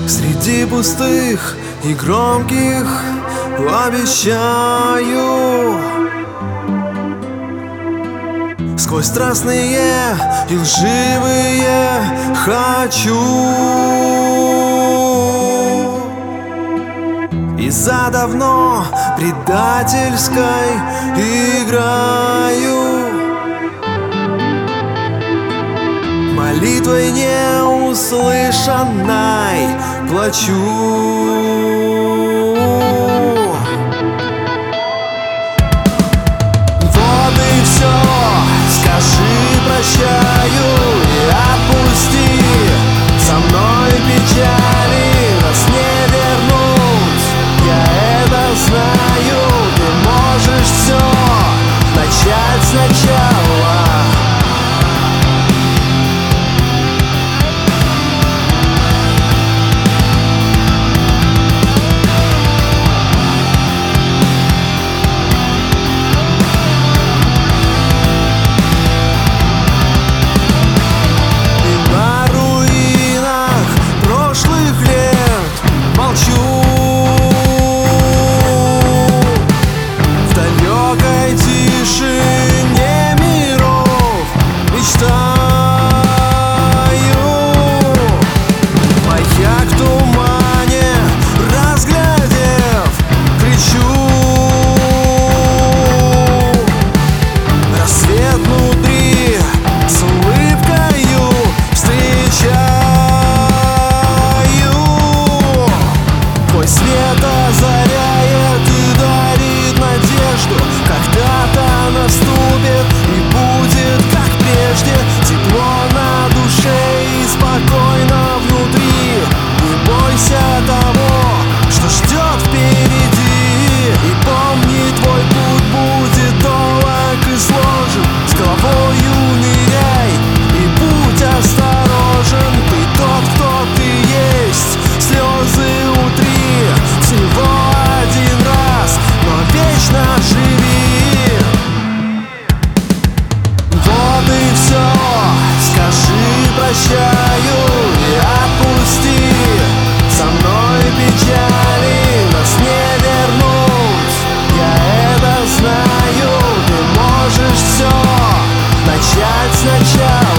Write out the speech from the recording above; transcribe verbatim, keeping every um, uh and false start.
Среди пустых и громких обещаю, сквозь страстные и лживые хочу. Из-за давно предательской играю, молитвой неуслышанной плачу. Вот и все, скажи прощаю и отпусти. Со мной печали нас не вернуть, я это знаю. Ты можешь все начать сначала. Свет озаряет и дарит надежду. Когда-то наступит и будет как прежде. Тепло на душе и спокойно внутри. Не бойся того, что ждет впереди. И помни, твой путь будет долг и сложен. С головою ныряй и будь осторожен. Ты тот, кто ты есть. Слезы утри всего один раз, но вечно живи. Вот и все, скажи прощаю и отпусти. Со мной печали нас не вернуть, я это знаю. Ты можешь все начать сначала.